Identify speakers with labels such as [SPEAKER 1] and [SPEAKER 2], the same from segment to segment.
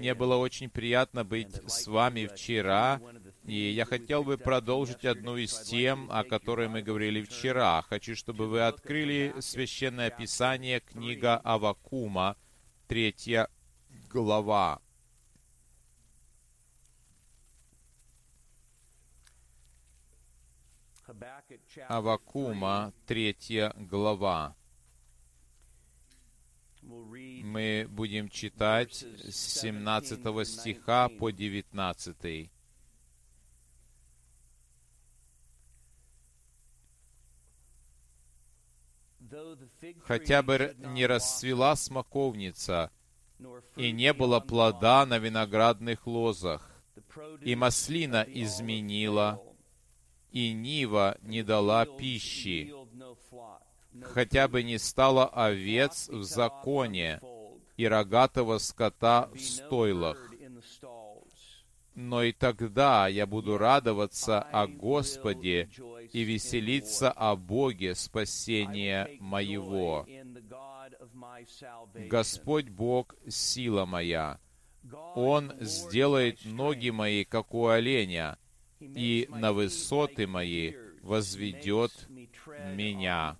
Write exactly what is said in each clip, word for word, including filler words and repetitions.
[SPEAKER 1] Мне было очень приятно быть с вами вчера, и я хотел бы продолжить одну из тем, о которой мы говорили вчера. Хочу, чтобы вы открыли Священное Писание, книга Аввакума, третья глава. Аввакума, третья глава. Мы будем читать с семнадцатого стиха по девятнадцатый. «Хотя бы не расцвела смоковница, и не было плода на виноградных лозах, и маслина изменила, и нива не дала пищи, хотя бы не стало овец в законе и рогатого скота в стойлах. Но и тогда я буду радоваться о Господе и веселиться о Боге спасения моего. Господь Бог — сила моя. Он сделает ноги мои, как у оленя, и на высоты мои возведет меня».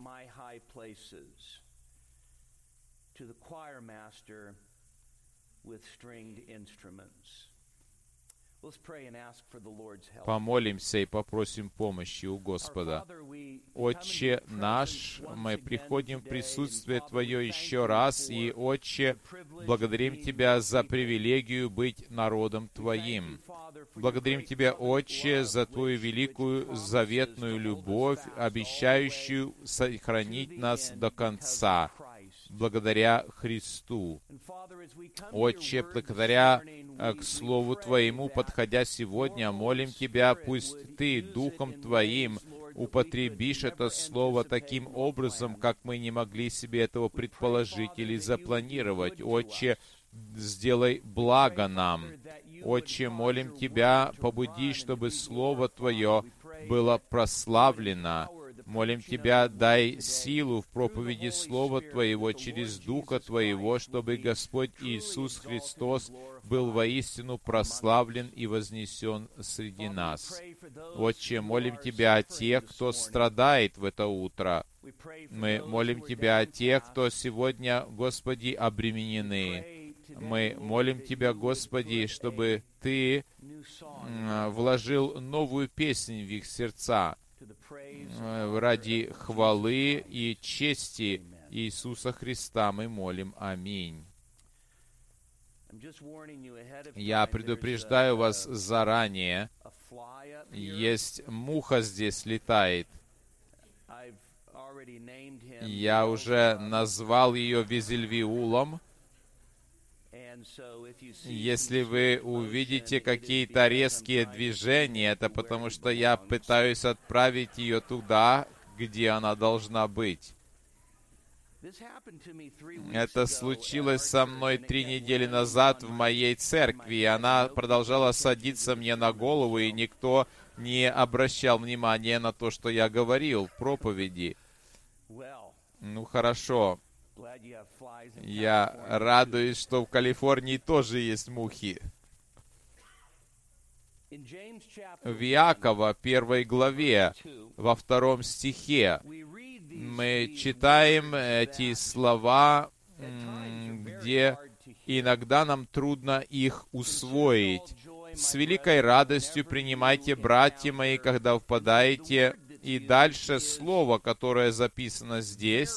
[SPEAKER 1] Помолимся и попросим помощи у Господа. Отче наш, мы приходим в присутствие Твое еще раз, и, Отче, благодарим Тебя за привилегию быть народом Твоим. Благодарим Тебя, Отче, за Твою великую заветную любовь, обещающую сохранить нас до конца, благодаря Христу. Отче, благодаря к Слову Твоему, подходя сегодня, молим Тебя, пусть Ты Духом Твоим употребишь это Слово таким образом, как мы не могли себе этого предположить или запланировать. Отче, сделай благо нам. Отче, молим Тебя, побуди, чтобы Слово Твое было прославлено. Молим Тебя, дай силу в проповеди Слова Твоего через Духа Твоего, чтобы Господь Иисус Христос был воистину прославлен и вознесен среди нас. Отче, молим Тебя о тех, кто страдает в это утро. Мы молим Тебя о тех, кто сегодня, Господи, обременены. Мы молим Тебя, Господи, чтобы Ты вложил новую песнь в их сердца, ради хвалы и чести Иисуса Христа мы молим. Аминь. Я предупреждаю вас заранее, есть муха здесь летает. Я уже назвал ее Визельвиулом. Если вы увидите какие-то резкие движения, это потому что я пытаюсь отправить ее туда, где она должна быть. Это случилось со мной три недели назад в моей церкви, и она продолжала садиться мне на голову, и никто не обращал внимания на то, что я говорил в проповеди. Ну, хорошо. Я радуюсь, что в Калифорнии тоже есть мухи. В Иакова, первой главе, во втором стихе, мы читаем эти слова, где иногда нам трудно их усвоить. «С великой радостью принимайте, братья мои, когда впадаете». И дальше слово, которое записано здесь,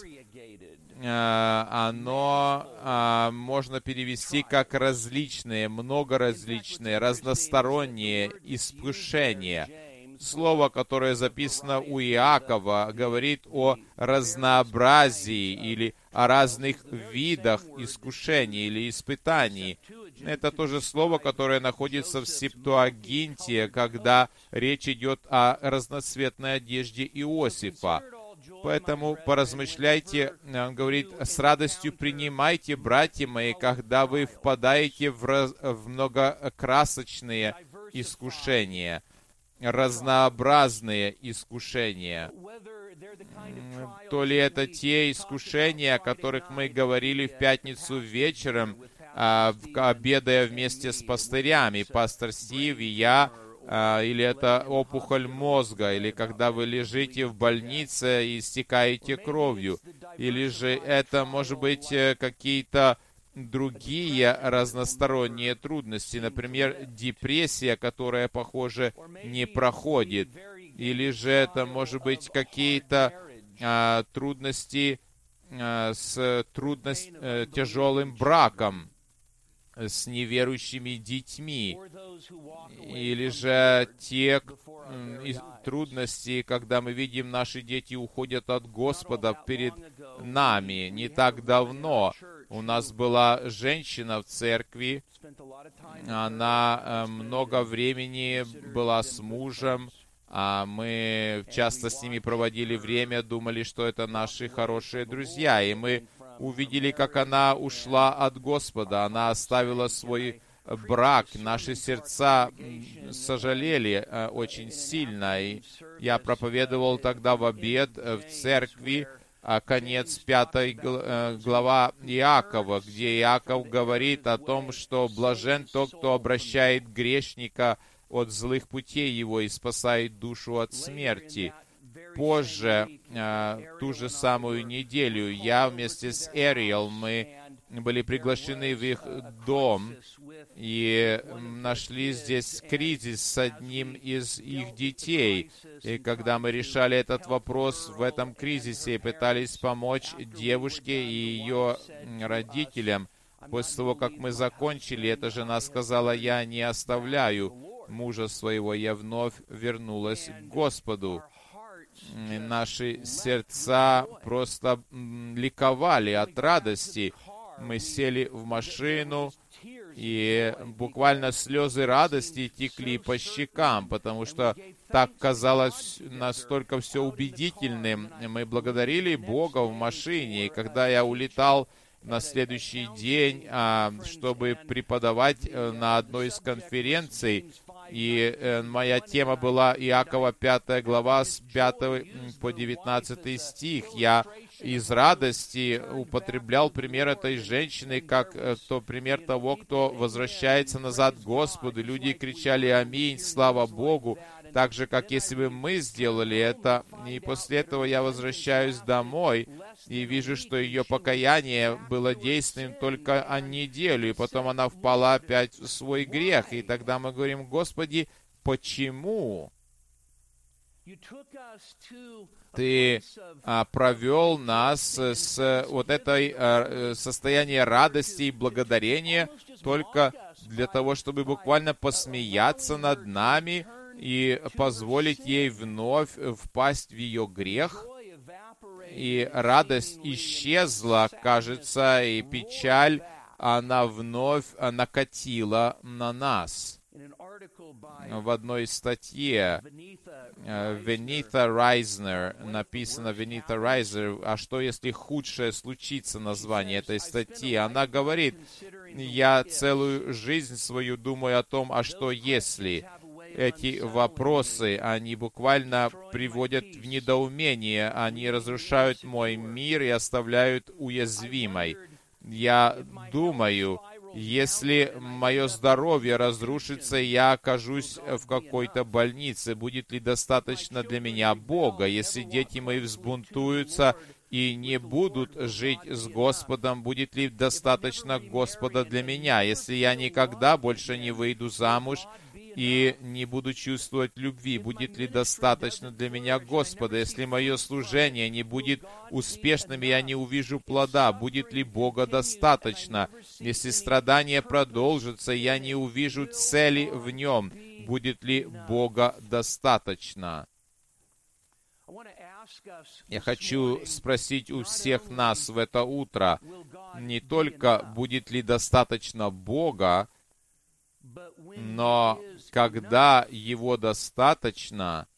[SPEAKER 1] оно можно перевести как различные, многоразличные, разносторонние искушения. Слово, которое записано у Иакова, говорит о разнообразии или о разных видах искушений или испытаний. Это тоже слово, которое находится в Септуагинте, когда речь идет о разноцветной одежде Иосифа. Поэтому поразмышляйте, он говорит, с радостью принимайте, братья мои, когда вы впадаете в, раз, в многокрасочные искушения, разнообразные искушения. То ли это те искушения, о которых мы говорили в пятницу вечером, обедая вместе с пастырями, пастор Стив и я, или это опухоль мозга, или когда вы лежите в больнице и истекаете кровью, или же это, может быть, какие-то другие разносторонние трудности, например, депрессия, которая, похоже, не проходит, или же это, может быть, какие-то а, трудности а, с трудность, а, тяжелым браком, с неверующими детьми, или же те трудности, когда мы видим, наши дети уходят от Господа перед нами. Не так давно у нас была женщина в церкви, она много времени была с мужем, а мы часто с ними проводили время, думали, что это наши хорошие друзья, и мы увидели, как она ушла от Господа, она оставила свой брак, наши сердца сожалели очень сильно, и я проповедовал тогда в обед в церкви, конец пятой глава Иакова, где Иаков говорит о том, что блажен тот, кто обращает грешника от злых путей его и спасает душу от смерти. Позже, ту же самую неделю, я вместе с Эриэл, мы были приглашены в их дом и нашли здесь кризис с одним из их детей. И когда мы решали этот вопрос в этом кризисе и пытались помочь девушке и ее родителям, после того, как мы закончили, эта жена сказала: «Я не оставляю мужа своего, я вновь вернулась к Господу». И наши сердца просто ликовали от радости. Мы сели в машину, и буквально слезы радости текли по щекам, потому что так казалось настолько все убедительным. Мы благодарили Бога в машине, и когда я улетал на следующий день, чтобы преподавать на одной из конференций, и моя тема была Иакова пятая глава с пятого по девятнадцатый стих. Я из радости употреблял пример этой женщины, как то пример того, кто возвращается назад к Господу. Люди кричали: «Аминь, слава Богу», так же, как если бы мы сделали это. И после этого я возвращаюсь домой и вижу, что ее покаяние было действенным только о неделю, и потом она впала опять в свой грех. И тогда мы говорим: «Господи, почему Ты а, провел нас с вот этой а, состояния радости и благодарения только для того, чтобы буквально посмеяться над нами и позволить ей вновь впасть в ее грех?» И радость исчезла, кажется, и печаль, она вновь накатила на нас. В одной статье Венита Райзнер, написано Венита Райзнер, «А что, если худшее случится?» название этой статьи. Она говорит: «Я целую жизнь свою думаю о том, а что если?» Эти вопросы, они буквально приводят в недоумение, они разрушают мой мир и оставляют уязвимой. Я думаю, если мое здоровье разрушится, и я окажусь в какой-то больнице, будет ли достаточно для меня Бога? Если дети мои взбунтуются и не будут жить с Господом, будет ли достаточно Господа для меня? Если я никогда больше не выйду замуж и не буду чувствовать любви, будет ли достаточно для меня Господа? Если мое служение не будет успешным, и я не увижу плода, будет ли Бога достаточно? Если страдания продолжатся, и я не увижу цели в нем, будет ли Бога достаточно? Я хочу спросить у всех нас в это утро, не только будет ли достаточно Бога, но когда Его достаточно,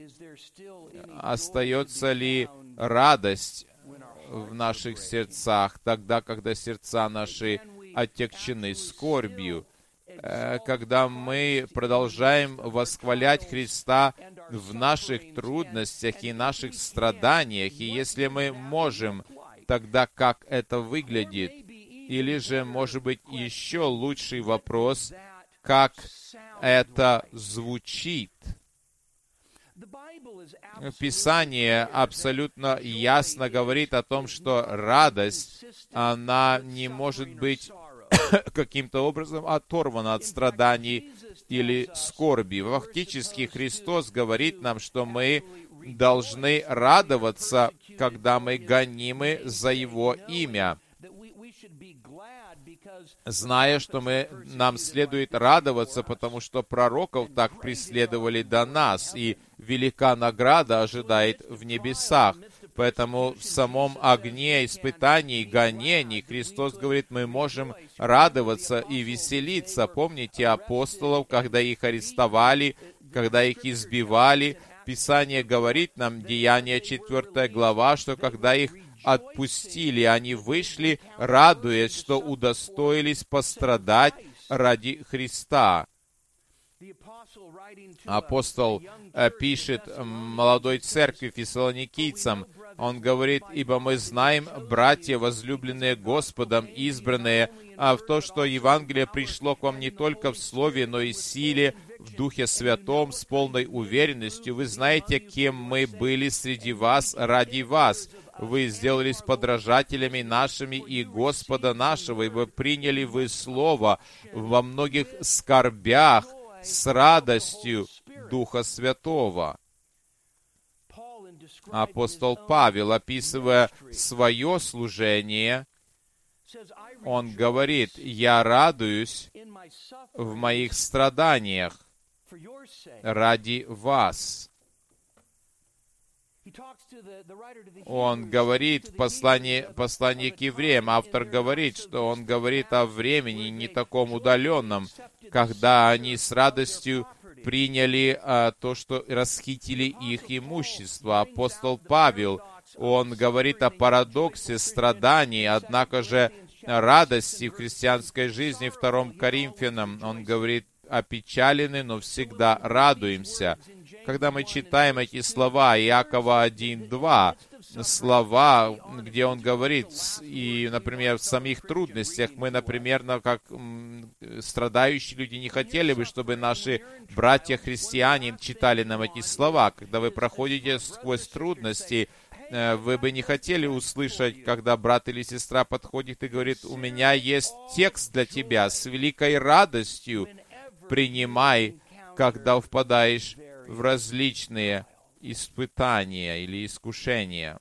[SPEAKER 1] остается ли радость в наших сердцах, тогда, когда сердца наши отягчены скорбью, когда мы продолжаем восхвалять Христа в наших трудностях и наших страданиях, и если мы можем, тогда как это выглядит? Или же, может быть, еще лучший вопрос, как это звучит? Писание абсолютно ясно говорит о том, что радость, она не может быть каким-то образом оторвана от страданий или скорби. Фактически Христос говорит нам, что мы должны радоваться, когда мы гонимы за Его имя, зная, что мы, нам следует радоваться, потому что пророков так преследовали до нас, и велика награда ожидает в небесах. Поэтому в самом огне испытаний, гонений Христос говорит, мы можем радоваться и веселиться. Помните апостолов, когда их арестовали, когда их избивали? Писание говорит нам, Деяния четвёртая глава, что когда их отпустили, они вышли, радуясь, что удостоились пострадать ради Христа. Апостол пишет молодой церкви фессалоникийцам, он говорит, «Ибо мы знаем, братья, возлюбленные Господом, избранные, а в то, что Евангелие пришло к вам не только в слове, но и силе, в Духе Святом, с полной уверенностью. Вы знаете, кем мы были среди вас ради вас. Вы сделались подражателями нашими и Господа нашего, ибо приняли вы Слово во многих скорбях с радостью Духа Святого». Апостол Павел, описывая свое служение, он говорит, «Я радуюсь в моих страданиях ради вас». Он говорит в послании, послании к евреям, автор говорит, что он говорит о времени не таком удаленном, когда они с радостью приняли а, то, что расхитили их имущество. Апостол Павел, он говорит о парадоксе страданий, однако же радости в христианской жизни. Втором Коринфянам он говорит, опечалены, но всегда радуемся. Когда мы читаем эти слова, Иакова один два, слова, где он говорит, и, например, в самих трудностях, мы, например, как страдающие люди не хотели бы, чтобы наши братья-христиане читали нам эти слова. Когда вы проходите сквозь трудности, вы бы не хотели услышать, когда брат или сестра подходит и говорит, «У меня есть текст для тебя, с великой радостью принимай, когда впадаешь в различные испытания или искушения».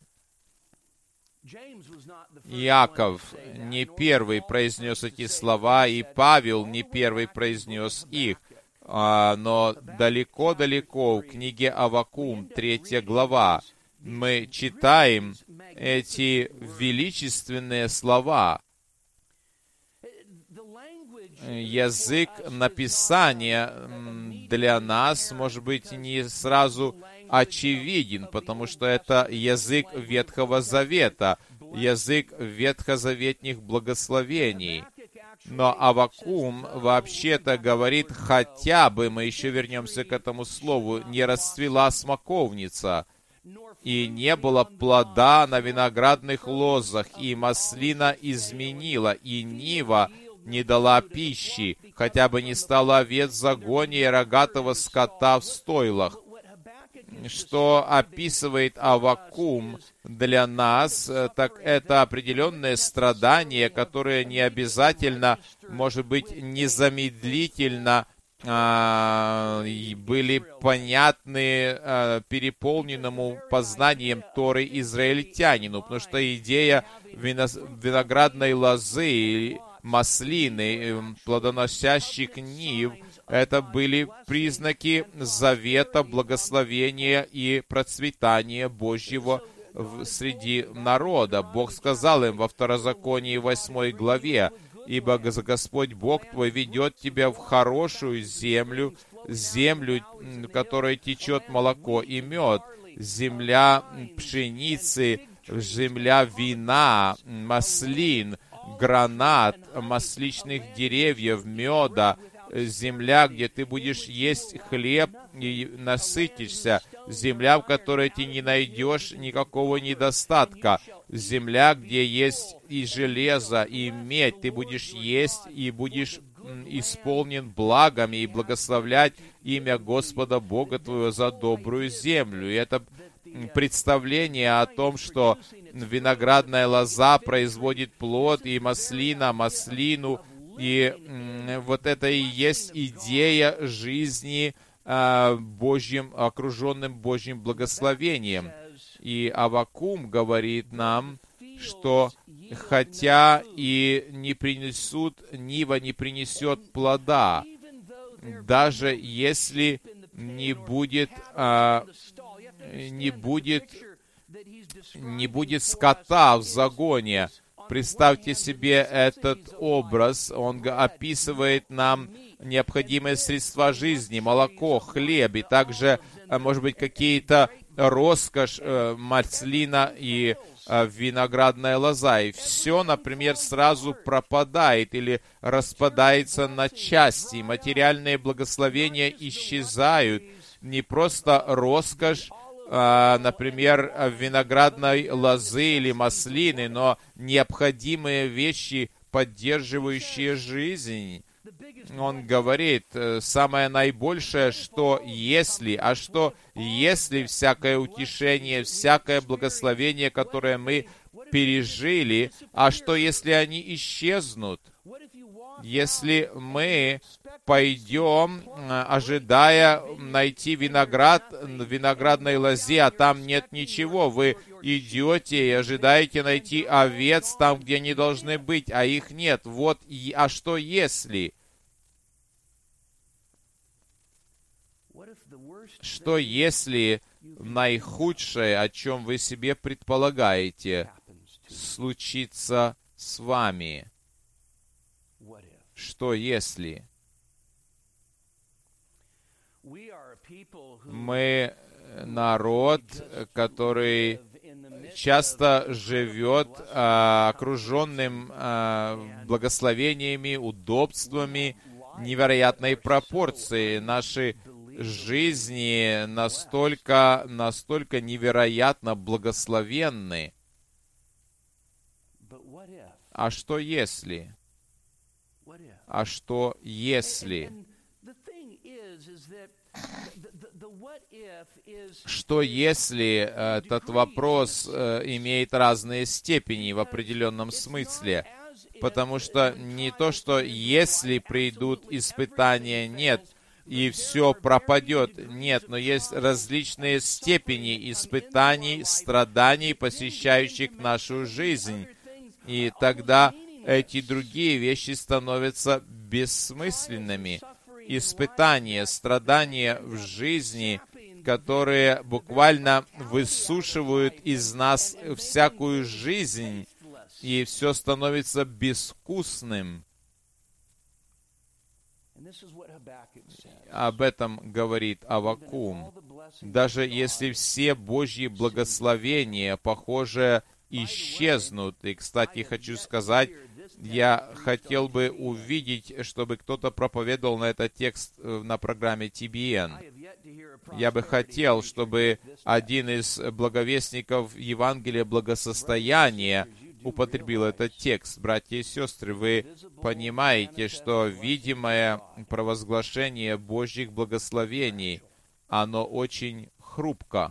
[SPEAKER 1] Иаков не первый произнес эти слова, и Павел не первый произнес их, но далеко-далеко в книге Аввакум, третья глава, мы читаем эти величественные слова. Язык написания для нас, может быть, не сразу очевиден, потому что это язык Ветхого Завета, язык ветхозаветных благословений. Но Аввакум вообще-то говорит, хотя бы, мы еще вернемся к этому слову, не расцвела смоковница, и не было плода на виноградных лозах, и маслина изменила, и нива не дала пищи, хотя бы не стало овец в загоне и рогатого скота в стойлах. Что описывает Аввакум для нас, так это определенные страдания, которые не обязательно, может быть, незамедлительно а, были понятны а, переполненному познанием Торы израильтянину, потому что идея виноградной лозы, маслины, плодоносящих нив, это были признаки завета, благословения и процветания Божьего в, среди народа. Бог сказал им во Второзаконии восьмой главе, «Ибо Господь Бог твой ведет тебя в хорошую землю, землю, в которой течет молоко и мед, земля пшеницы, земля вина, маслин, гранат, масличных деревьев, меда, земля, где ты будешь есть хлеб и насытишься, земля, в которой ты не найдешь никакого недостатка, земля, где есть и железо, и медь, ты будешь есть и будешь исполнен благами и благословлять имя Господа Бога твоего за добрую землю. И это представление о том, что виноградная лоза производит плод, и маслина, маслину, и м, вот это и есть идея жизни а, Божьим, окруженным Божьим благословением. И Аввакум говорит нам, что хотя и не принесут, нива не принесет плода, даже если не будет, а, не будет, не будет скота в загоне. Представьте себе этот образ. Он описывает нам необходимые средства жизни, молоко, хлеб, и также, может быть, какие-то роскошь, маслина и виноградная лоза. И все, например, сразу пропадает или распадается на части. Материальные благословения исчезают. Не просто роскошь, а, например, виноградной лозы или маслины, но необходимые вещи, поддерживающие жизнь. Он говорит, самое наибольшее, что если, а что если всякое утешение, всякое благословение, которое мы пережили, а что если они исчезнут? Если мы пойдем, ожидая найти виноград в виноградной лозе, а там нет ничего, вы идете и ожидаете найти овец там, где они должны быть, а их нет. Вот, а что если? Что если наихудшее, о чем вы себе предполагаете, случится с вами? Что если? Мы народ, который часто живет а, окруженным а, благословениями, удобствами, невероятной пропорции. Наши жизни настолько, настолько невероятно благословенны. А что если? А что если? Что если этот вопрос э, имеет разные степени в определенном смысле? Потому что не то, что если придут испытания, нет, и все пропадет, нет, но есть различные степени испытаний, страданий, посещающих нашу жизнь. И тогда эти другие вещи становятся бессмысленными. Испытания, страдания в жизни, которые буквально высушивают из нас всякую жизнь, и все становится безвкусным. Об этом говорит Аввакум. Даже если все Божьи благословения, похоже, исчезнут. И, кстати, хочу сказать, я хотел бы увидеть, чтобы кто-то проповедовал на этот текст на программе ти би эн. Я бы хотел, чтобы один из благовестников Евангелия благосостояния употребил этот текст. Братья и сестры, вы понимаете, что видимое провозглашение Божьих благословений, оно очень хрупко.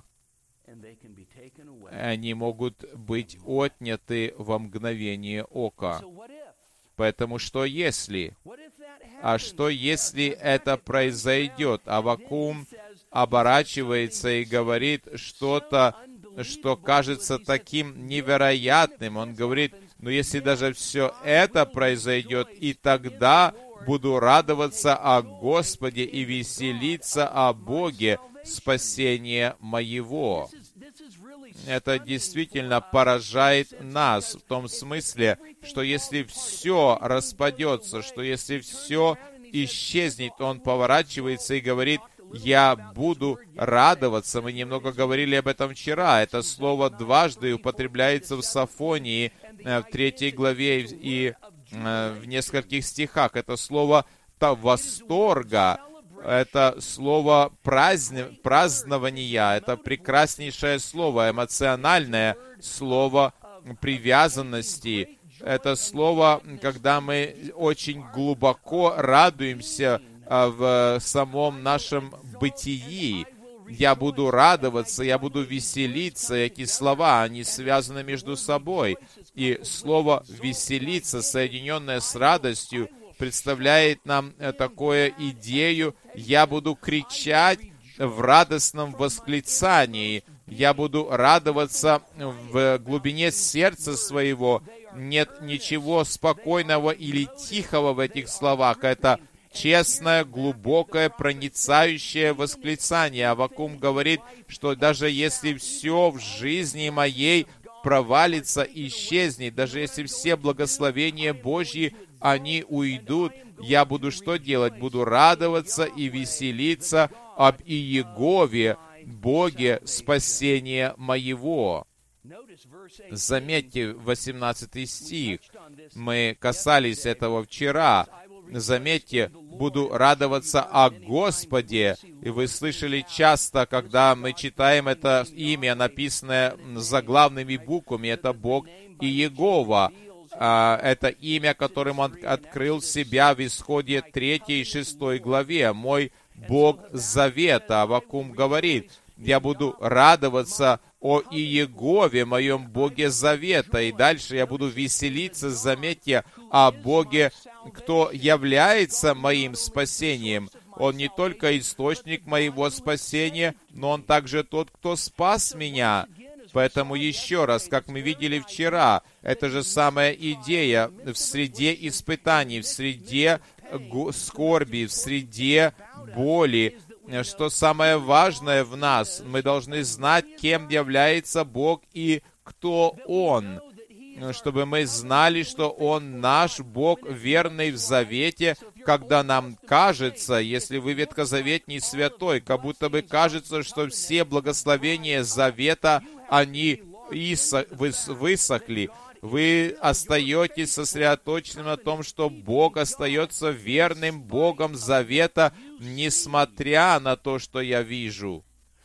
[SPEAKER 1] Они могут быть отняты во мгновение ока. Поэтому что если? А что если это произойдет? Аввакум оборачивается и говорит что-то, что кажется таким невероятным. Он говорит, ну если даже все это произойдет, и тогда буду радоваться о Господе и веселиться о Боге, спасения моего. Это действительно поражает нас в том смысле, что если все распадется, что если все исчезнет, он поворачивается и говорит, я буду радоваться. Мы немного говорили об этом вчера. Это слово дважды употребляется в Софонии, в третьей главе и в нескольких стихах. Это слово восторга. это слово праздни- празднования, это прекраснейшее слово, эмоциональное слово привязанности. Это слово, когда мы очень глубоко радуемся в самом нашем бытии. Я буду радоваться, я буду веселиться. Эти слова, они связаны между собой. И слово «веселиться», соединенное с радостью, представляет нам такую идею: я буду кричать в радостном восклицании, я буду радоваться в глубине сердца своего. Нет ничего спокойного или тихого в этих словах. Это честное, глубокое, проницающее восклицание. Аввакум говорит, что даже если все в жизни моей провалится, исчезнет, даже если все благословения Божьи, они уйдут, я буду что делать? Буду радоваться и веселиться об Иегове, Боге спасения моего. Заметьте восемнадцатый стих. Мы касались этого вчера. Заметьте, буду радоваться о Господе. И вы слышали часто, когда мы читаем это имя, написанное заглавными буквами, это Бог Иегова. Это имя, которым Он открыл себя в Исходе третьей и шестой главе. Мой Бог Завета. Аввакум говорит: я буду радоваться о Иегове, моем Боге Завета. И дальше я буду веселиться, заметьте, о Боге, кто является моим спасением. Он не только источник моего спасения, но Он также тот, кто спас меня. Поэтому еще раз, как мы видели вчера, это же самая идея в среде испытаний, в среде скорби, в среде боли. Что самое важное в нас, мы должны знать, кем является Бог и кто Он, чтобы мы знали, что Он наш Бог, верный в завете, когда нам кажется, если вы ветхозаветний святой, как будто бы кажется, что все благословения завета, они высохли. Вы остаетесь сосредоточенным на том, что Бог остается верным Богом завета, несмотря на то, что я вижу.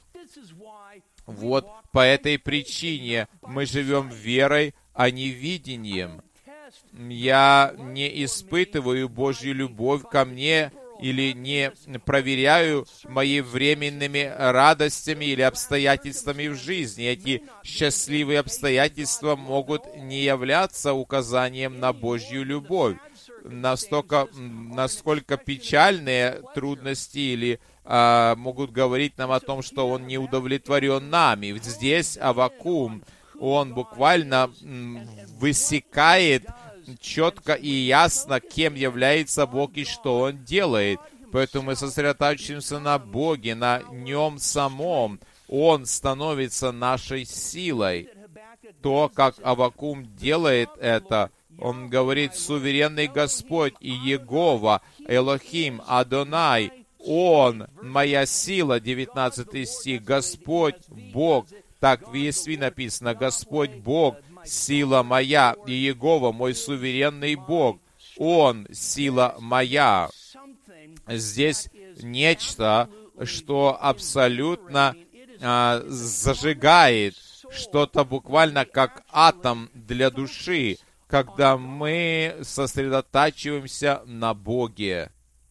[SPEAKER 1] Вот по этой причине мы живем верой, а не видением. Я не испытываю Божью любовь ко мне или не проверяю мои временными радостями или обстоятельствами в жизни. Эти счастливые обстоятельства могут не являться указанием на Божью любовь. Настолько, насколько печальные трудности или а, могут говорить нам о том, что Он не удовлетворен нами. Здесь Аввакум, он буквально высекает четко и ясно, кем является Бог и что Он делает. Поэтому мы сосредотачиваемся на Боге, на Нем самом. Он становится нашей силой. То, как Аввакум делает это, он говорит: суверенный Господь Иегова, Элохим, Адонай, Он, моя сила, девятнадцатый стих, Господь, Бог. Так в Иесви написано: Господь Бог, сила моя, и Иегова, мой суверенный Бог, Он, сила моя. Здесь нечто, что абсолютно а, зажигает, что-то буквально как атом для души, когда мы сосредотачиваемся на Боге.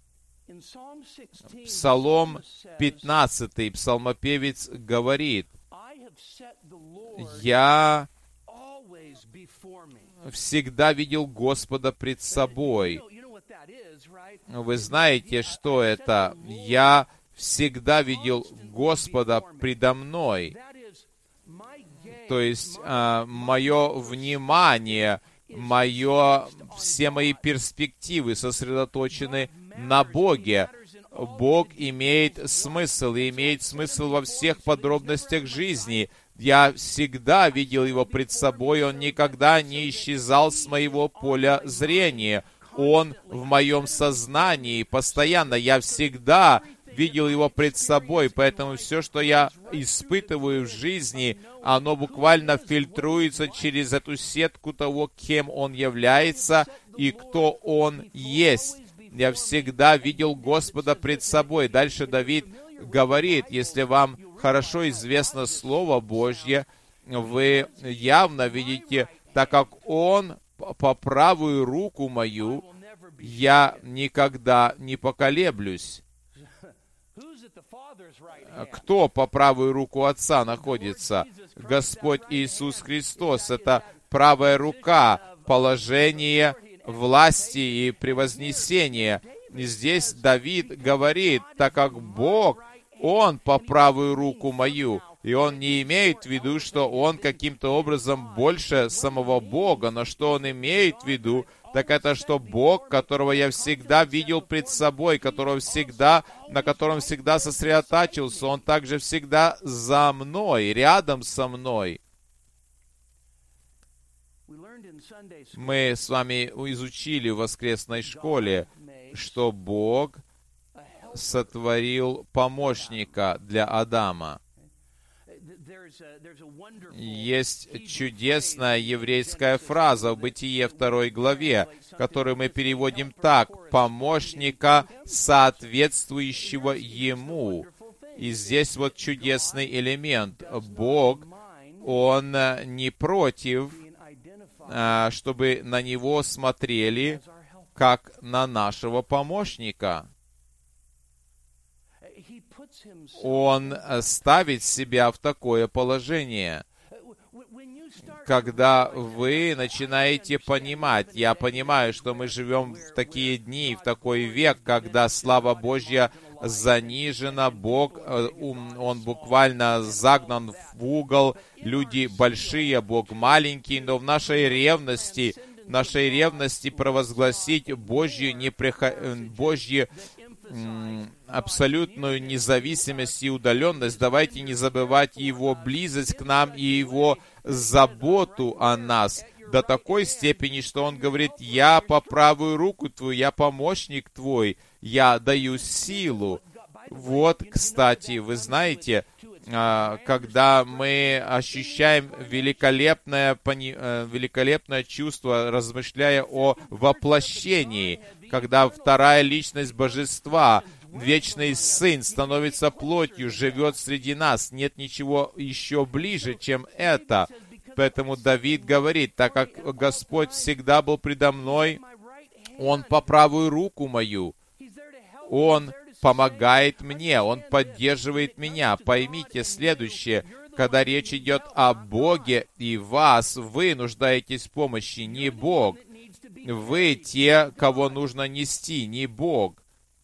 [SPEAKER 1] Псалом пятнадцатый, псалмопевец говорит: «Я всегда видел Господа пред собой». Вы знаете, что это? «Я всегда видел Господа предо мной». То есть, а, мое внимание, мое, все мои перспективы сосредоточены на Боге. Бог имеет смысл, и имеет смысл во всех подробностях жизни. Я всегда видел Его пред собой, Он никогда не исчезал с моего поля зрения. Он в моем сознании постоянно. Я всегда видел Его пред собой, поэтому все, что я испытываю в жизни, оно буквально фильтруется через эту сетку того, кем Он является и кто Он есть. я всегда видел Господа пред собой. Дальше Давид говорит, если вам хорошо известно Слово Божье, вы явно видите, так как Он по правую руку мою, я никогда не поколеблюсь. Кто по правую руку Отца находится? Господь Иисус Христос. Это правая рука, положение власти и превознесения. И здесь Давид говорит, так как Бог, Он по правую руку мою. И он не имеет в виду, что он каким-то образом больше самого Бога, но что он имеет в виду, так это, что Бог, которого я всегда видел пред собой, которого всегда, на котором всегда сосредотачивался, Он также всегда за мной, рядом со мной. Мы с вами изучили в воскресной школе, что Бог сотворил помощника для Адама. Есть чудесная еврейская фраза в Бытие второй главе, которую мы переводим так: «помощника, соответствующего ему». И здесь вот чудесный элемент. Бог, Он не против, чтобы на Него смотрели, как на нашего помощника. Он ставит себя в такое положение. Когда вы начинаете понимать, я понимаю, что мы живем в такие дни, в такой век, когда слава Божья занижена, Бог, Он буквально загнан в угол, люди большие, Бог маленький, но в нашей ревности, нашей ревности провозгласить Божью, неприхо... Божью абсолютную независимость и удаленность, давайте не забывать Его близость к нам и Его заботу о нас до такой степени, что Он говорит: «Я по правую руку Твою, я помощник Твой, я даю силу». Вот, кстати, вы знаете, когда мы ощущаем великолепное, великолепное чувство, размышляя о воплощении, когда вторая личность Божества, Вечный Сын, становится плотью, живет среди нас. Нет ничего еще ближе, чем это. Поэтому Давид говорит, так как Господь всегда был предо мной, Он по правую руку мою, Он помогает мне, Он поддерживает меня. Поймите следующее: когда речь идет о Боге и вас, вы нуждаетесь в помощи, не Бог. Вы те, кого нужно нести, не Бог.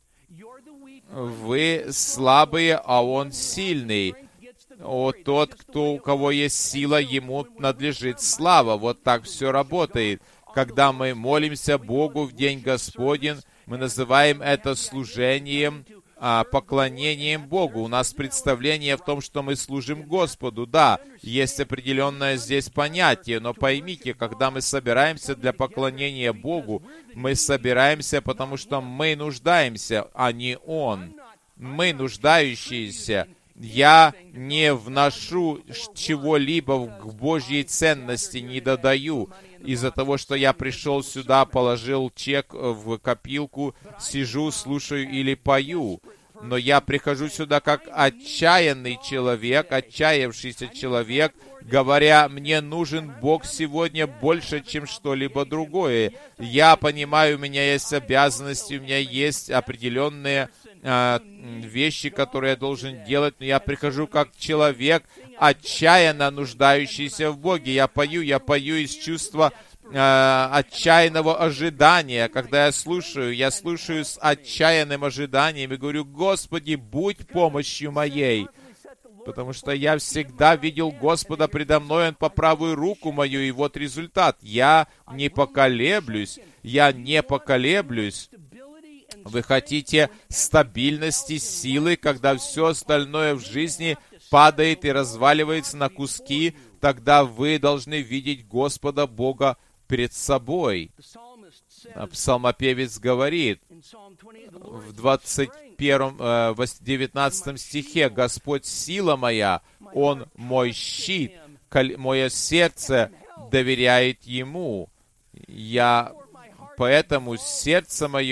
[SPEAKER 1] Вы слабые, а Он сильный. О, тот, кто, у кого есть сила, ему надлежит слава. Вот так все работает. Когда мы молимся Богу в день Господень, мы называем это служением, а, поклонением Богу. У нас представление в том, что мы служим Господу. Да, есть определенное здесь понятие, но поймите, когда мы собираемся для поклонения Богу, мы собираемся, потому что мы нуждаемся, а не Он. Мы нуждающиеся. Я не вношу чего-либо к Божьей ценности, не додаю. Из-за того, что я пришел сюда, положил чек в копилку, сижу, слушаю или пою. Но я прихожу сюда как отчаянный человек, отчаявшийся человек, говоря: мне нужен Бог сегодня больше, чем что-либо другое. Я понимаю, у меня есть обязанности, у меня есть определенные э, вещи, которые я должен делать, но я прихожу как человек, отчаянно нуждающийся в Боге. Я пою, я пою из чувства э, отчаянного ожидания. Когда я слушаю, я слушаю с отчаянным ожиданием и говорю: Господи, будь помощью моей. Потому что я всегда видел Господа предо мной, Он по правую руку мою, и вот результат. Я не поколеблюсь, я не поколеблюсь. Вы хотите стабильности, силы, когда все остальное в жизни падает и разваливается на куски, тогда вы должны видеть Господа Бога пред собой. Псалмопевец говорит в двадцать первом, девятнадцатом стихе: «Господь сила моя, Он мой щит, мое сердце доверяет Ему». Я, поэтому сердце мое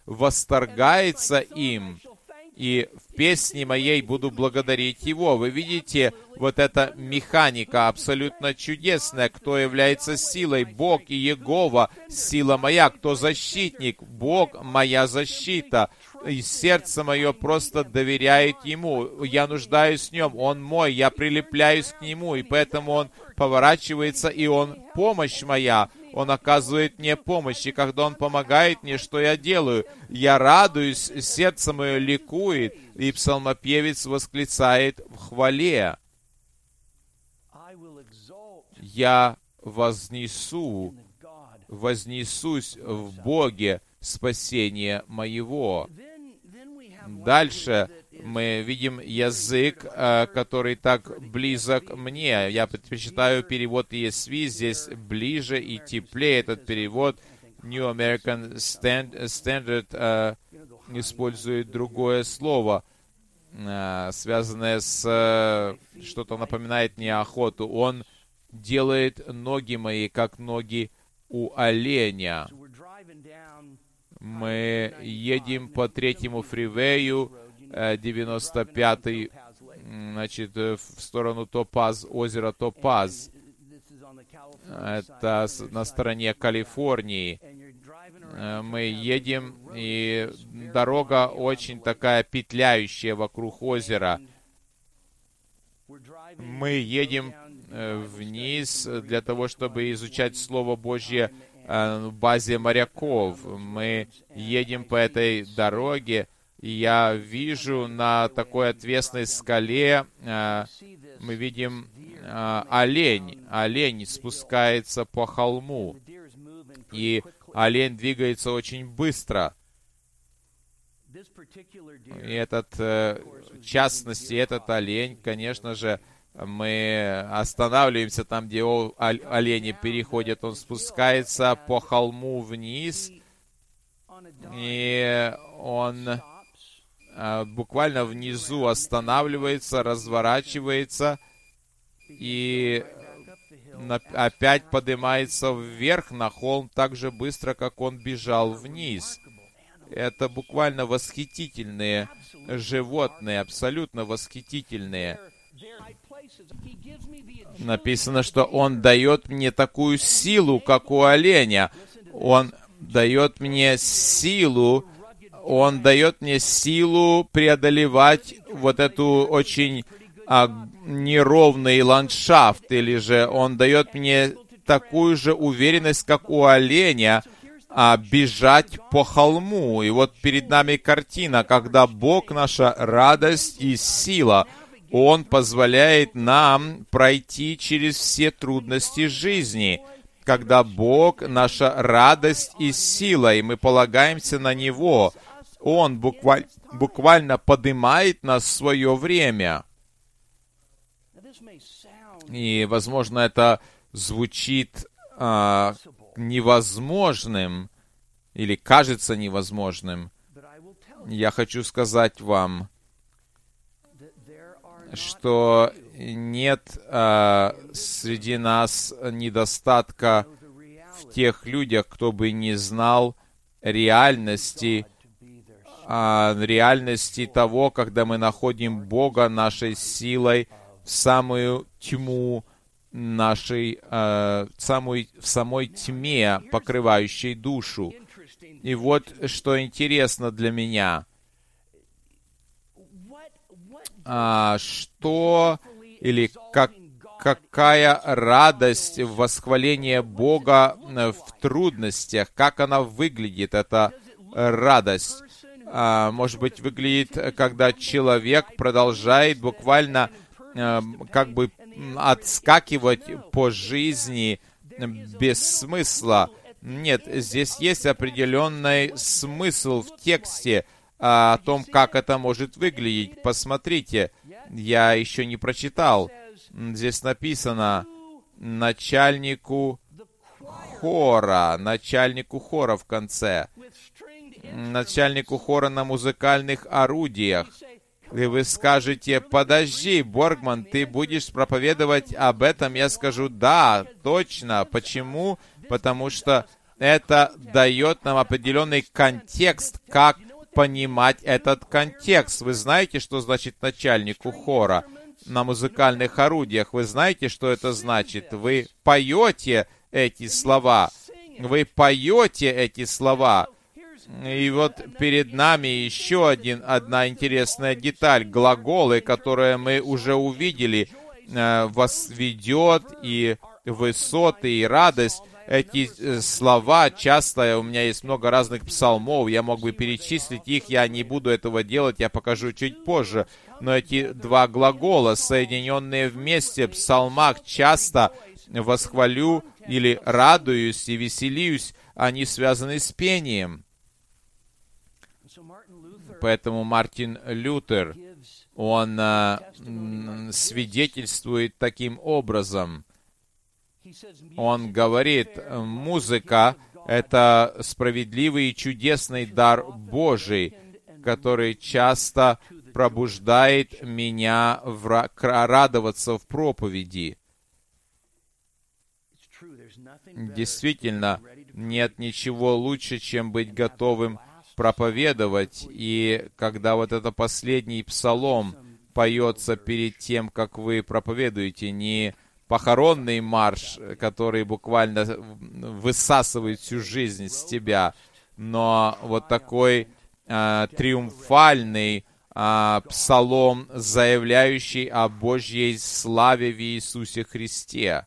[SPEAKER 1] восторгается им, и в песне моей буду благодарить Его. Вы видите, вот эта механика абсолютно чудесная. Кто является силой? Бог и Иегова, сила моя. Кто защитник? Бог, моя защита. И сердце мое просто доверяет Ему. Я нуждаюсь в Нем. Он мой, я прилепляюсь к Нему, и поэтому Он поворачивается, и Он помощь моя. Он оказывает мне помощь, и когда Он помогает мне, что я делаю? Я радуюсь, сердце мое ликует, и псалмопевец восклицает в хвале. Я вознесу, вознесусь в Боге спасения моего. Дальше мы видим язык, который так близок мне. Я предпочитаю перевод и эс ви, здесь ближе и теплее этот перевод. New American Standard uh, использует другое слово, uh, связанное с... Uh, что-то напоминает мне охоту. Он делает ноги мои, как ноги у оленя. Мы едем по третьему фривею, девяносто пятый, значит, в сторону Топаз, озера Топаз. Это на стороне Калифорнии. Мы едем, и дорога очень такая петляющая вокруг озера. Мы едем вниз для того, чтобы изучать Слово Божье в базе моряков. Мы едем по этой дороге, и я вижу на такой отвесной скале, мы видим олень. Олень спускается по холму, и олень двигается очень быстро. И этот, в частности, этот олень, конечно же, мы останавливаемся там, где олени переходят. Он спускается по холму вниз, и он буквально внизу останавливается, разворачивается и опять поднимается вверх на холм так же быстро, как он бежал вниз. Это буквально восхитительные животные, абсолютно восхитительные. Написано, что Он дает мне такую силу, как у оленя. Он дает мне силу, Он дает мне силу преодолевать вот эту очень а, неровный ландшафт, или же Он дает мне такую же уверенность, как у оленя, а, бежать по холму. И вот перед нами картина, когда Бог наша радость и сила, Он позволяет нам пройти через все трудности жизни, когда Бог — наша радость и сила, и мы полагаемся на Него. Он букваль, буквально поднимает нас в свое время. И, возможно, это звучит а, невозможным или кажется невозможным. Я хочу сказать вам, что нет а, среди нас недостатка в тех людях, кто бы не знал реальности, а, реальности того, когда мы находим Бога нашей силой в самую тьму нашей, а, самой, в самой тьме, покрывающей душу. И вот что интересно для меня. А, что или как, какая радость в восхвалении Бога в трудностях, как она выглядит, эта радость. А, может быть, выглядит, когда человек продолжает буквально а, как бы отскакивать по жизни без смысла. Нет, здесь есть определенный смысл в тексте, о том, как это может выглядеть. Посмотрите, я еще не прочитал. Здесь написано начальнику хора, начальнику хора в конце, начальнику хора на музыкальных орудиях. И вы скажете: подожди, Боргман, ты будешь проповедовать об этом? Я скажу: да, точно. Почему? Потому что это дает нам определенный контекст, как понимать этот контекст. Вы знаете, что значит начальнику хора на музыкальных орудиях? Вы знаете, что это значит? Вы поете эти слова. Вы поете эти слова. И вот перед нами еще один, одна интересная деталь. Глаголы, которые мы уже увидели. Возведет и высоты, и радость. Эти слова часто, у меня есть много разных псалмов, я мог бы перечислить их, я не буду этого делать, я покажу чуть позже. Но эти два глагола, соединенные вместе в псалмах, часто восхвалю или радуюсь и веселюсь, они связаны с пением. Поэтому Мартин Лютер, он а, свидетельствует таким образом. Он говорит, музыка — это справедливый и чудесный дар Божий, который часто пробуждает меня в, радоваться в проповеди. Действительно, нет ничего лучше, чем быть готовым проповедовать. И когда вот это последний псалом поется перед тем, как вы проповедуете, не похоронный марш, который буквально высасывает всю жизнь с тебя, но вот такой э, триумфальный э, псалом, заявляющий о Божьей славе в Иисусе Христе.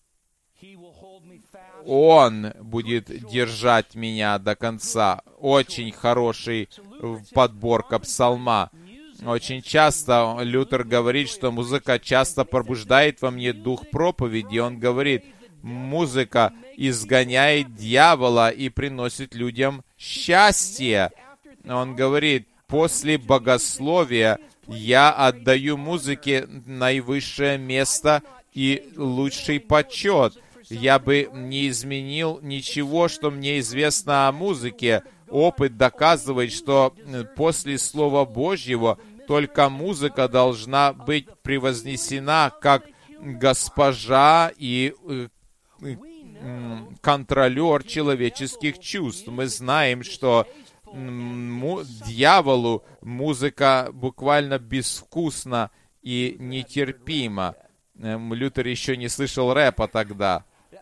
[SPEAKER 1] Он будет держать меня до конца. Очень хороший подборка псалма. Очень часто Лютер говорит, что музыка часто пробуждает во мне дух проповеди. Он говорит, музыка изгоняет дьявола и приносит людям счастье. Он говорит, после богословия я отдаю музыке наивысшее место и лучший почет. Я бы не изменил ничего, что мне известно о музыке. Опыт доказывает, что после Слова Божьего только музыка должна быть превознесена как госпожа и контролер человеческих чувств. Мы знаем, что дьяволу музыка буквально безвкусна и нетерпима. Лютер еще не слышал рэпа тогда.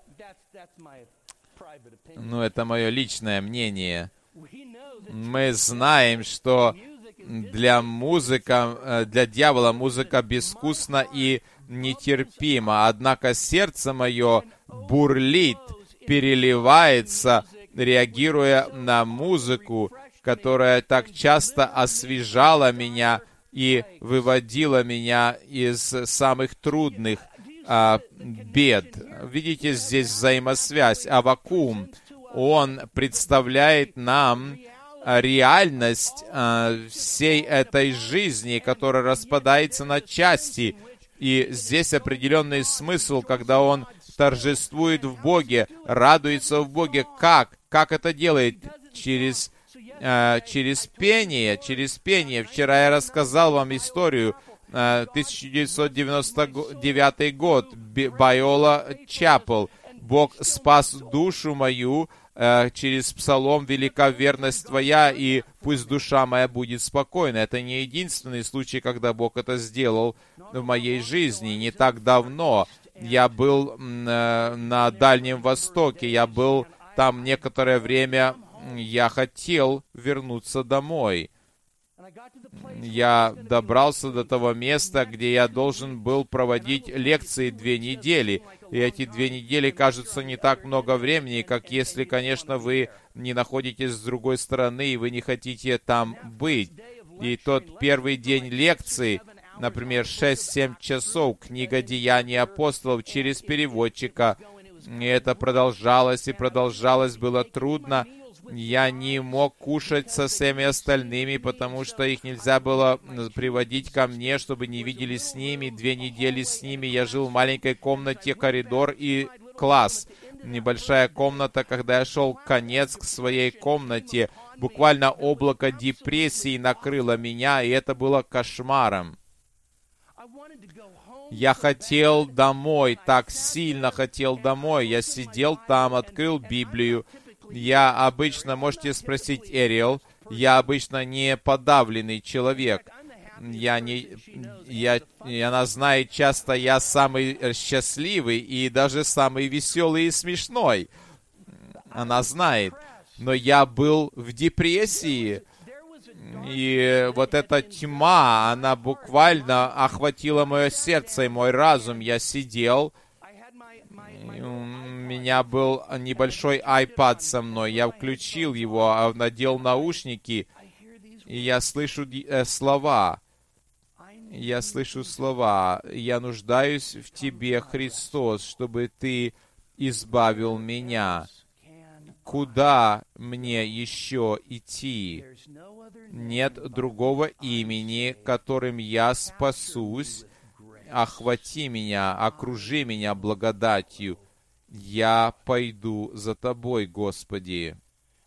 [SPEAKER 1] Ну, это мое личное мнение. Мы знаем, что для музыка, для дьявола музыка безвкусна и нетерпима. Однако сердце мое бурлит, переливается, реагируя на музыку, которая так часто освежала меня и выводила меня из самых трудных а, бед. Видите, здесь взаимосвязь. Аввакум, он представляет нам реальность а, всей этой жизни, которая распадается на части. И здесь определенный смысл, когда он торжествует в Боге, радуется в Боге. Как? Как это делает? Через, а, через пение, через пение. Вчера я рассказал вам историю. тысяча девятьсот девяносто девятый год, Байола Чапел. Бог спас душу мою э, через псалом «Велика верность Твоя, и пусть душа моя будет спокойна». Это не единственный случай, когда Бог это сделал в моей жизни. Не так давно я был э, на Дальнем Востоке, я был там некоторое время, я хотел вернуться домой. Я добрался до того места, где я должен был проводить лекции две недели. И эти две недели кажутся не так много времени, как если, конечно, вы не находитесь с другой стороны, и вы не хотите там быть. И тот первый день лекции, например, шесть-семь часов, книга «Деяния апостолов» через переводчика. И это продолжалось и продолжалось, было трудно. Я не мог кушать со всеми остальными, потому что их нельзя было приводить ко мне, чтобы не видели с ними. Две недели с ними я жил в маленькой комнате, коридор и класс. Небольшая комната, когда я шел в конец к своей комнате, буквально облако депрессии накрыло меня, и это было кошмаром. Я хотел домой, так сильно хотел домой. Я сидел там, открыл Библию, Я обычно, можете спросить Эриэл, я обычно не подавленный человек. Я не, я, и она знает часто, я самый счастливый и даже самый веселый и смешной. Она знает. Но я был в депрессии, и вот эта тьма, она буквально охватила мое сердце и мой разум. Я сидел, у меня был небольшой iPad со мной, я включил его, надел наушники, и я слышу э, слова. Я слышу слова. Я нуждаюсь в Тебе, Христос, чтобы Ты избавил меня. Куда мне еще идти? Нет другого имени, которым я спасусь. Охвати меня, окружи меня благодатью. Я пойду за Тобой, Господи.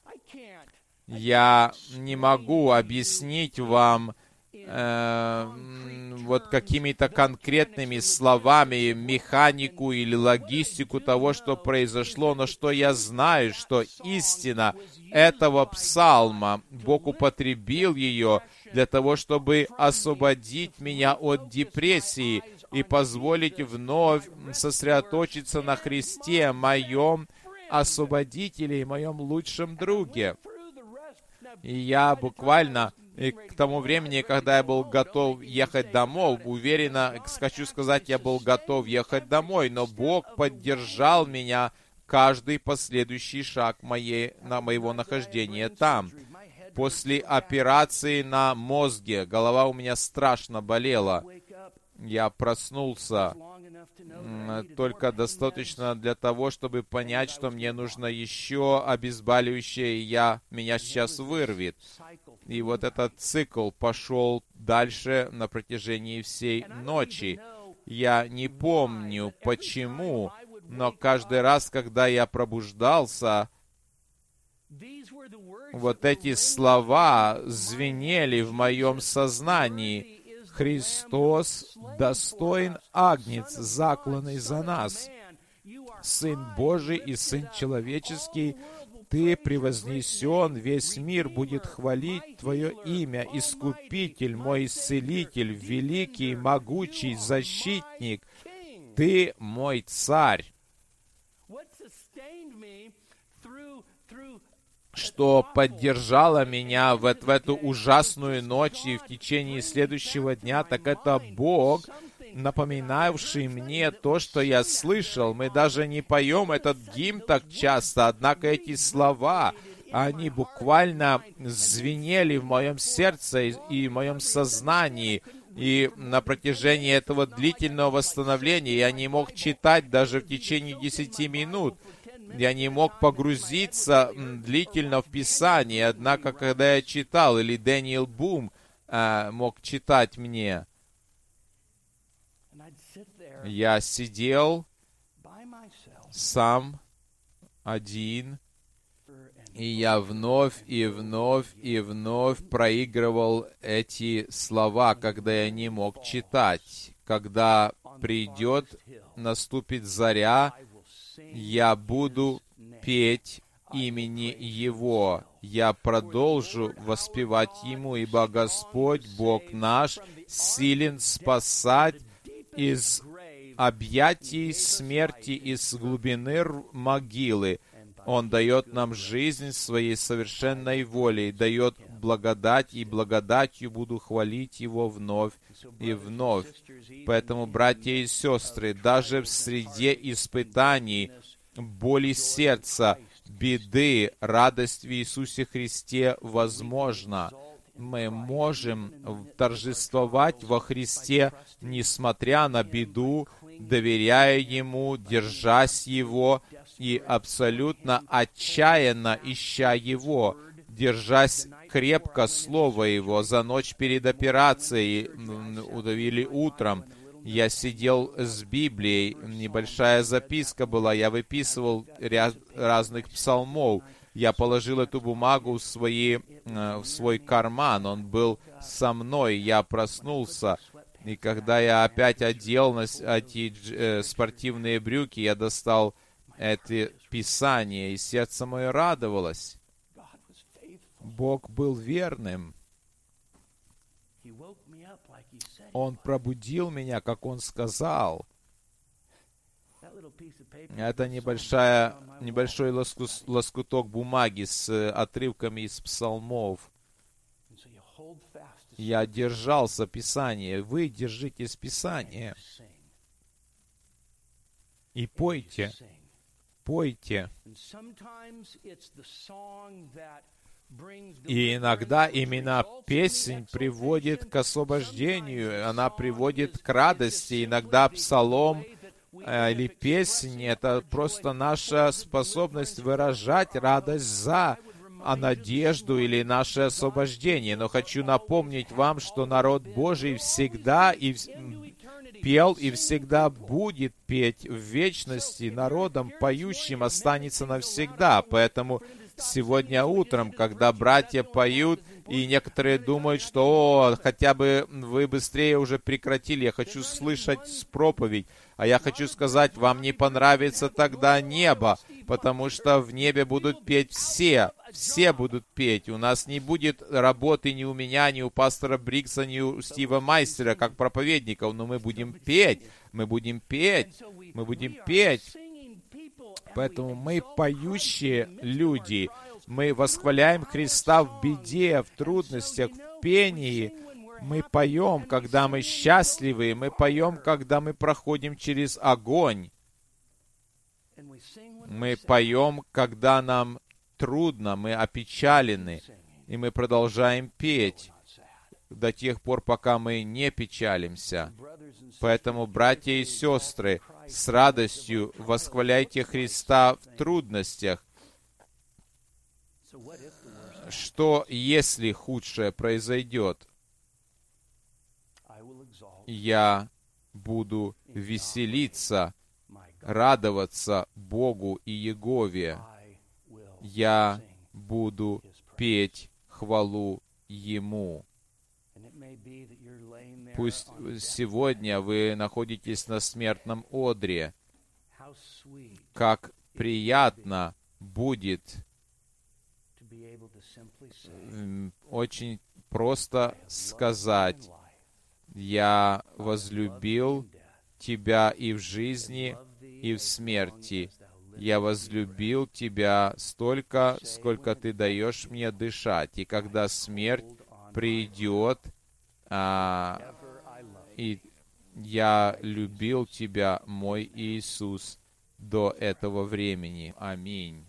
[SPEAKER 1] Я не могу объяснить вам э, вот какими-то конкретными словами механику или логистику того, что произошло, но что я знаю, что истина этого псалма, Бог употребил ее для того, чтобы освободить меня от депрессии и позволить вновь сосредоточиться на Христе, моем освободителе и моем лучшем друге. И я буквально и к тому времени, когда я был готов ехать домой, уверенно хочу сказать, я был готов ехать домой, но Бог поддержал меня каждый последующий шаг моей, на моего нахождения там. После операции на мозге голова у меня страшно болела. Я проснулся только достаточно для того, чтобы понять, что мне нужно еще обезболивающее, и я, меня сейчас вырвет. И вот этот цикл пошел дальше на протяжении всей ночи. Я не помню, почему, но каждый раз, когда я пробуждался, вот эти слова звенели в моем сознании. «Христос достоин агнец, закланный за нас. Сын Божий и Сын человеческий, Ты превознесен, весь мир будет хвалить Твое имя, Искупитель, мой Исцелитель, великий, могучий, защитник. Ты мой Царь». Что поддержало меня в, в эту ужасную ночь и в течение следующего дня, так это Бог, напоминавший мне то, что я слышал. Мы даже не поем этот гимн так часто, однако эти слова, они буквально звенели в моем сердце и, и в моем сознании. И на протяжении этого длительного восстановления я не мог читать даже в течение десяти минут. Я не мог погрузиться длительно в Писание, однако, когда я читал, или Дэниел Бум э, мог читать мне, я сидел сам один, и я вновь и вновь и вновь проигрывал эти слова, когда я не мог читать. Когда придет, наступит заря, я буду петь имени Его. Я продолжу воспевать Ему, ибо Господь, Бог наш, силен спасать из объятий смерти, из глубины могилы. Он дает нам жизнь своей совершенной волей, дает благодать, и благодатью буду хвалить Его вновь и вновь. Поэтому, братья и сестры, даже в среде испытаний, боли сердца, беды, радость в Иисусе Христе возможна. Мы можем торжествовать во Христе, несмотря на беду, доверяя Ему, держась Его и абсолютно отчаянно ища Его, держась крепко Слова Его. За ночь перед операцией или утром я сидел с Библией, небольшая записка была, я выписывал ряд разных псалмов. Я положил эту бумагу в, свои, в свой карман, он был со мной, я проснулся. И когда я опять одел на эти э, спортивные брюки, я достал это Писание, и сердце мое радовалось. Бог был верным. Он пробудил меня, как Он сказал. Это небольшая, небольшой лоску, лоскуток бумаги с отрывками из псалмов. Я держался Писания. Вы держитесь Писания. И пойте. Пойте. И иногда именно песнь приводит к освобождению, она приводит к радости. Иногда псалом э, или песнь — это просто наша способность выражать радость за а надежду или наше освобождение. Но хочу напомнить вам, что народ Божий всегда и пел и всегда будет петь в вечности. Народом поющим останется навсегда. Поэтому сегодня утром, когда братья поют, и некоторые думают, что «О, хотя бы вы быстрее уже прекратили, я хочу слышать проповедь». А я хочу сказать, вам не понравится тогда небо, потому что в небе будут петь все, все будут петь. У нас не будет работы ни у меня, ни у пастора Брикса, ни у Стива Майстера, как проповедников, но мы будем петь, мы будем петь, мы будем петь. Поэтому мы поющие люди, мы восхваляем Христа в беде, в трудностях, в пении. Мы поем, когда мы счастливы, мы поем, когда мы проходим через огонь. Мы поем, когда нам трудно, мы опечалены, и мы продолжаем петь до тех пор, пока мы не печалимся. Поэтому, братья и сестры, с радостью восхваляйте Христа в трудностях. Что, если худшее произойдет? Я буду веселиться, радоваться Богу и Егове. Я буду петь хвалу Ему. Пусть сегодня вы находитесь на смертном одре. Как приятно будет очень просто сказать: «Я возлюбил Тебя и в жизни, и в смерти. Я возлюбил Тебя столько, сколько Ты даешь мне дышать». И когда смерть придет, а, и я любил Тебя, мой Иисус, до этого времени. Аминь.